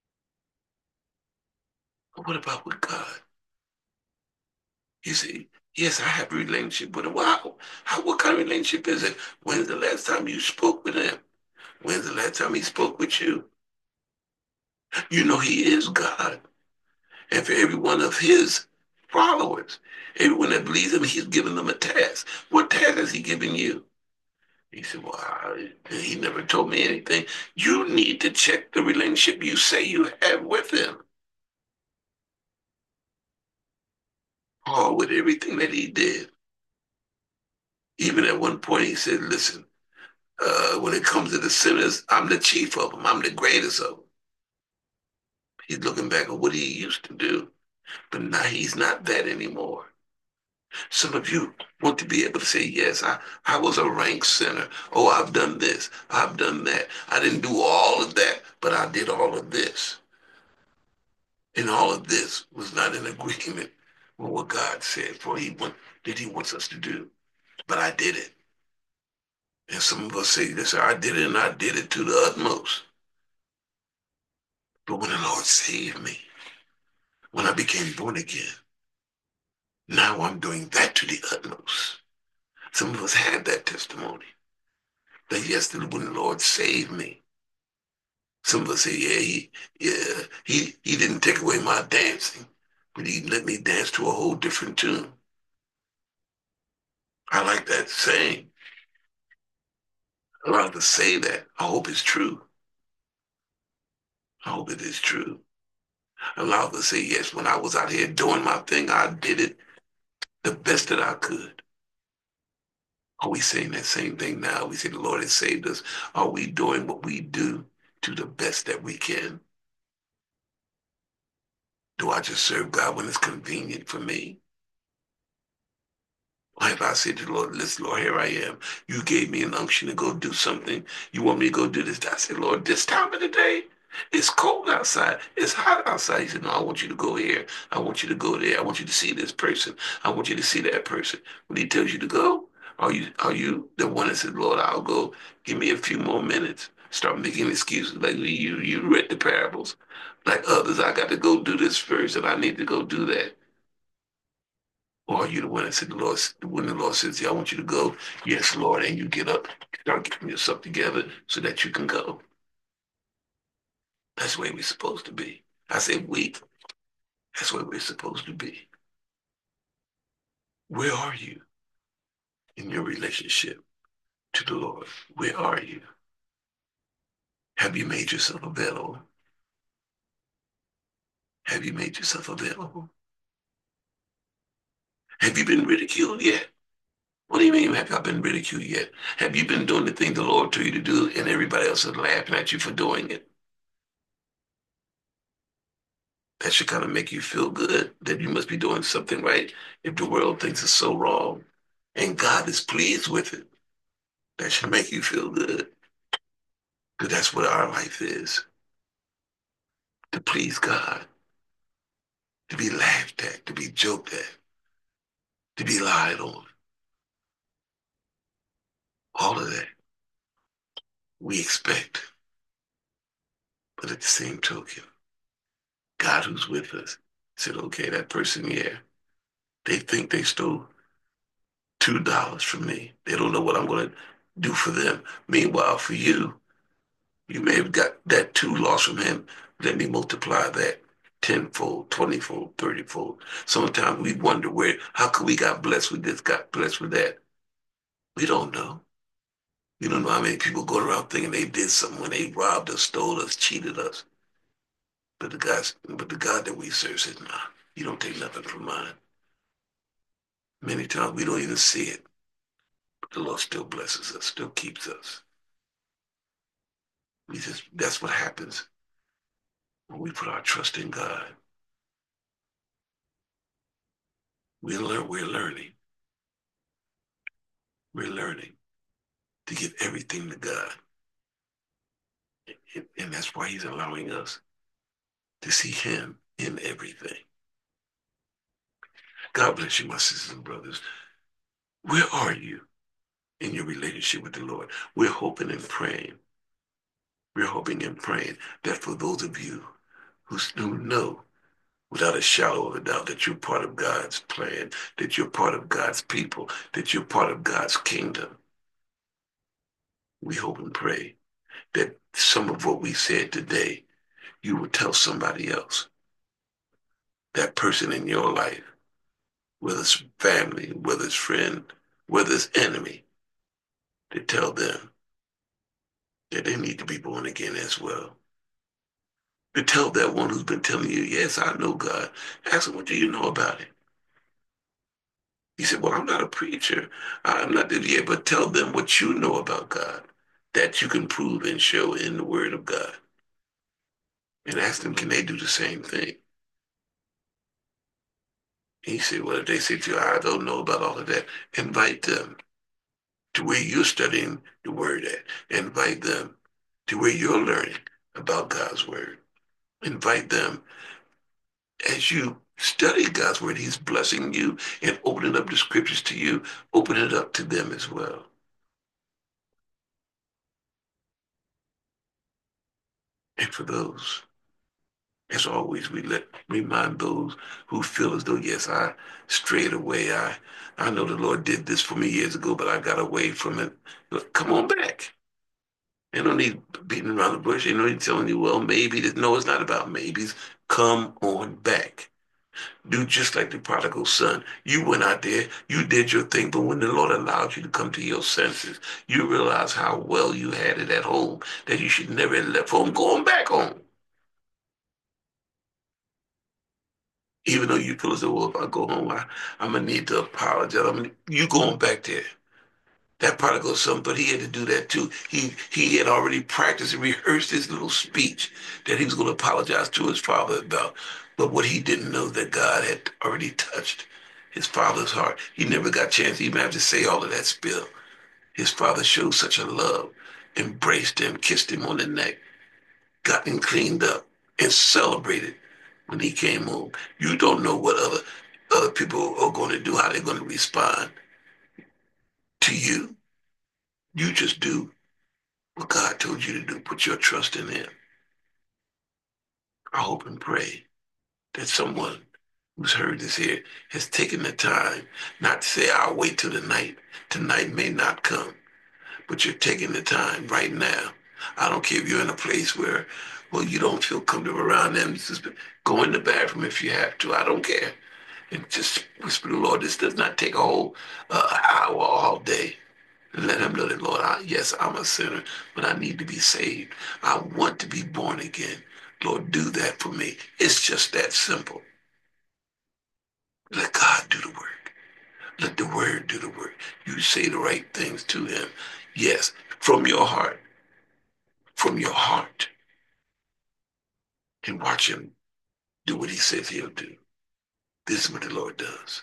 But what about with God? You see, yes, I have a relationship with him. Wow. What kind of relationship is it? When's the last time you spoke with him? When's the last time he spoke with you? You know he is God. And for every one of his followers, everyone that believes him, he's given them a task. What task has he given you? He said, well, he never told me anything. You need to check the relationship you say you have with him. Paul, with everything that he did, even at one point he said, listen, when it comes to the sinners, I'm the chief of them. I'm the greatest of them. He's looking back at what he used to do, but now he's not that anymore. Some of you want to be able to say, yes, I was a rank sinner. Oh, I've done this. I've done that. I didn't do all of that, but I did all of this. And all of this was not in agreement with what God said for that he wants us to do. But I did it. And some of us say this, I did it and I did it to the utmost. But when the Lord saved me, when I became born again, now I'm doing that to the utmost. Some of us had that testimony. That yes, when the Lord saved me, some of us say, he didn't take away my dancing, but he let me dance to a whole different tune. I like that saying. Allowed to say that. I hope it's true. I hope it is true. Allowed to say, yes, when I was out here doing my thing, I did it the best that I could. Are we saying that same thing now? We say the Lord has saved us. Are we doing what we do to the best that we can? Do I just serve God when it's convenient for me? Like I said to the Lord, listen, Lord, here I am. You gave me an unction to go do something. You want me to go do this? I said, Lord, this time of the day, it's cold outside. It's hot outside. He said, no, I want you to go here. I want you to go there. I want you to see this person. I want you to see that person. When he tells you to go, are you the one that said, Lord, I'll go. Give me a few more minutes. Start making excuses like you read the parables. Like others, I got to go do this first and I need to go do that. Or are you the one that said the Lord, when the Lord says, yeah, I want you to go, yes, Lord, and you get up, start getting yourself together so that you can go. That's the way we're supposed to be. I say we, that's where we're supposed to be. Where are you in your relationship to the Lord? Where are you? Have you made yourself available? Have you made yourself available? Have you been ridiculed yet? What do you mean, have you been ridiculed yet? Have you been doing the thing the Lord told you to do and everybody else is laughing at you for doing it? That should kind of make you feel good that you must be doing something right if the world thinks it's so wrong and God is pleased with it. That should make you feel good because that's what our life is, to please God, to be laughed at, to be joked at, to be lied on. All of that we expect. But at the same token, God who's with us said, okay, that person, yeah, they think they stole $2 from me. They don't know what I'm going to do for them. Meanwhile, for you, you may have got that two lost from him. Let me multiply that tenfold, 20-fold, 30-fold. Sometimes we wonder how could we got blessed with this, got blessed with that? We don't know. We don't know how many people go around thinking they did something when they robbed us, stole us, cheated us. But the God that we serve said, nah, you don't take nothing from mine. Many times we don't even see it, but the Lord still blesses us, still keeps us. That's what happens when we put our trust in God. We're learning. We're learning to give everything to God. And that's why he's allowing us to see him in everything. God bless you, my sisters and brothers. Where are you in your relationship with the Lord? We're hoping and praying. We're hoping and praying that for those of you who know without a shadow of a doubt that you're part of God's plan, that you're part of God's people, that you're part of God's kingdom, we hope and pray that some of what we said today, you will tell somebody else, that person in your life, whether it's family, whether it's friend, whether it's enemy, to tell them that they need to be born again as well. To tell that one who's been telling you, yes, I know God. Ask him, what do you know about it? He said, well, I'm not a preacher. I'm not this yet, but tell them what you know about God that you can prove and show in the word of God. And ask them, can they do the same thing? He said, well, if they say to you, I don't know about all of that, invite them to where you're studying the word at. Invite them to where you're learning about God's word. Invite them as you study God's word. He's blessing you and opening up the scriptures to you. Open it up to them as well. And for those, as always, we remind those who feel as though, yes, I strayed away. I know the Lord did this for me years ago, but I got away from it. But come on back. Ain't no need beating around the bush. Ain't no need telling you, well, maybe. No, it's not about maybes. Come on back. Do just like the prodigal son. You went out there, you did your thing, but when the Lord allowed you to come to your senses, you realize how well you had it at home, that you should never have left home going back home. Even though you feel as though, well, if I go home, I'm going to need to apologize. You going back there. That prodigal son, but he had to do that too. He had already practiced and rehearsed his little speech that he was going to apologize to his father about. But what he didn't know that God had already touched his father's heart. He never got a chance to even have to say all of that spill. His father showed such a love, embraced him, kissed him on the neck, got him cleaned up, and celebrated when he came home. You don't know what other people are going to do, how they're going to respond to you. You just do what God told you to do. Put your trust in Him. I hope and pray that someone who's heard this here has taken the time not to say, I'll wait till the night. Tonight may not come, but you're taking the time right now. I don't care if you're in a place where, well, you don't feel comfortable around them. Just go in the bathroom if you have to. I don't care. And just whisper to the Lord, this does not take a whole hour all day. And let him know that, Lord, yes, I'm a sinner, but I need to be saved. I want to be born again. Lord, do that for me. It's just that simple. Let God do the work. Let the word do the work. You say the right things to him. Yes, from your heart, and watch him do what he says he'll do. This is what the Lord does.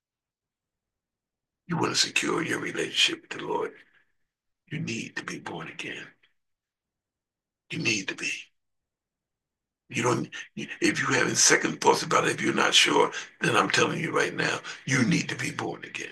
You want to secure your relationship with the Lord, you need to be born again. You need to be. You don't, if you're having second thoughts about it, if you're not sure, then I'm telling you right now, you need to be born again.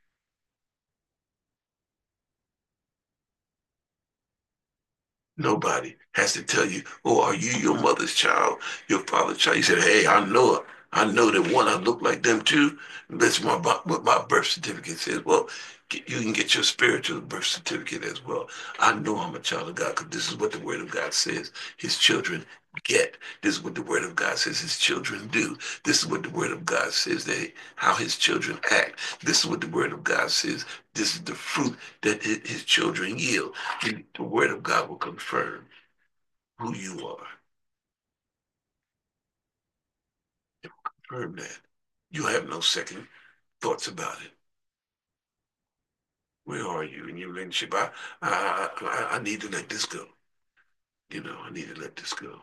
Nobody has to tell you, oh, are you your mother's child, your father's child? You said, hey, I know it. I know that one, I look like them too. That's what my birth certificate says. Well, you can get your spiritual birth certificate as well. I know I'm a child of God because this is what the Word of God says His children get. This is what the Word of God says His children do. This is what the Word of God says that how His children act. This is what the Word of God says. This is the fruit that His children yield. The Word of God will confirm who you are. It will confirm that. You have no second thoughts about it. Where are you in your relationship? I need to let this go. I need to let this go.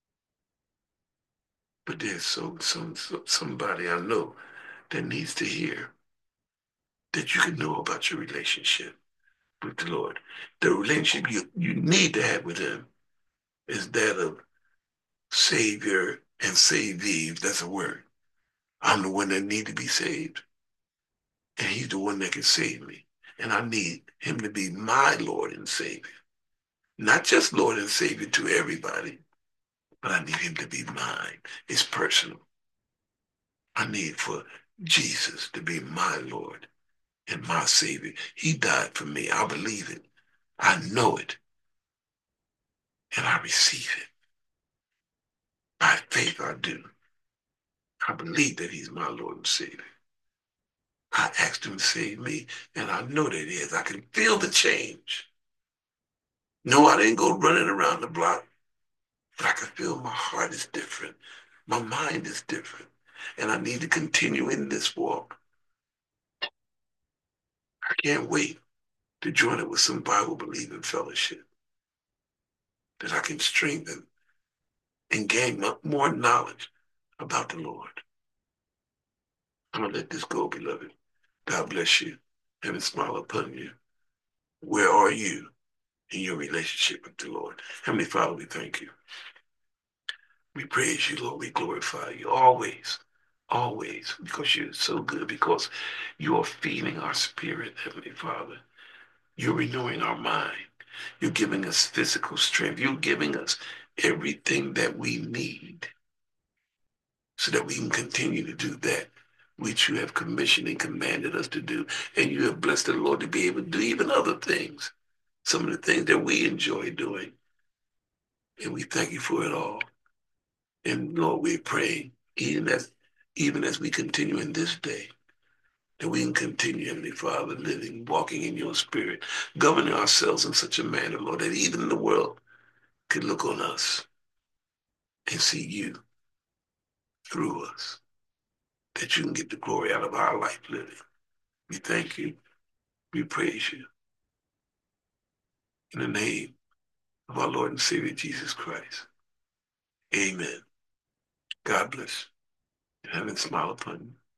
But there's somebody I know that needs to hear that you can know about your relationship with the Lord. The relationship you need to have with Him is that of Savior and savee. That's a word. I'm the one that need to be saved, and He's the one that can save me. And I need Him to be my Lord and Savior. Not just Lord and Savior to everybody, but I need Him to be mine. It's personal. I need for Jesus to be my Lord and my Savior. He died for me. I believe it. I know it. And I receive it. By faith, I do. I believe that He's my Lord and Savior. I asked Him to save me, and I know that He is. I can feel the change. No, I didn't go running around the block, but I can feel my heart is different. My mind is different. And I need to continue in this walk. I can't wait to join it with some Bible believing fellowship that I can strengthen and gain more knowledge about the Lord. I'm going to let this go, beloved. God bless you. Heaven smile upon you. Where are you in your relationship with the Lord? Heavenly Father, we thank you. We praise you, Lord. We glorify you always, always, because you're so good, because you are feeding our spirit, Heavenly Father. You're renewing our mind. You're giving us physical strength. You're giving us everything that we need so that we can continue to do that which you have commissioned and commanded us to do. And you have blessed the Lord to be able to do even other things, some of the things that we enjoy doing. And we thank you for it all. And Lord, we're praying, even as we continue in this day, that we can continue, Heavenly Father, living, walking in your spirit, governing ourselves in such a manner, Lord, that even the world could look on us and see you through us, that you can get the glory out of our life living. We thank you. We praise you. In the name of our Lord and Savior, Jesus Christ. Amen. God bless. And heaven smile upon you.